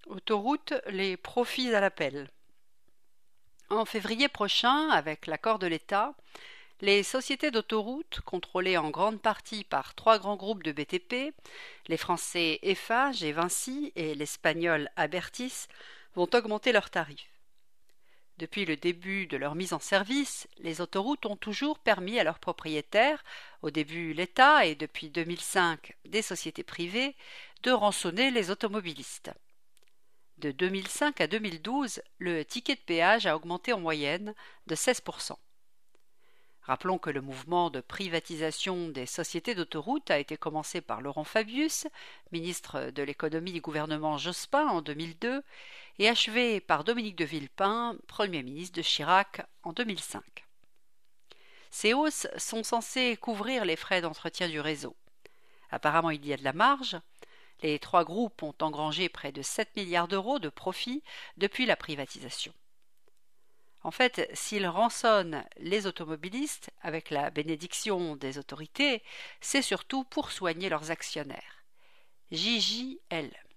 Autoroute, les profits à l'appel. En février prochain, avec l'accord de l'État, les sociétés d'autoroutes, contrôlées en grande partie par trois grands groupes de BTP, les Français Eiffage et Vinci et l'Espagnol Abertis, vont augmenter leurs tarifs. Depuis le début de leur mise en service, les autoroutes ont toujours permis à leurs propriétaires, au début l'État et depuis 2005 des sociétés privées, de rançonner les automobilistes. De 2005 à 2012, le ticket de péage a augmenté en moyenne de 16%. Rappelons que le mouvement de privatisation des sociétés d'autoroutes a été commencé par Laurent Fabius, ministre de l'économie du gouvernement Jospin en 2002, et achevé par Dominique de Villepin, Premier ministre de Chirac en 2005. Ces hausses sont censées couvrir les frais d'entretien du réseau. Apparemment, il y a de la marge. Les trois groupes ont engrangé près de 7 milliards d'euros de profits depuis la privatisation. En fait, s'ils rançonnent les automobilistes avec la bénédiction des autorités, c'est surtout pour soigner leurs actionnaires. JJL.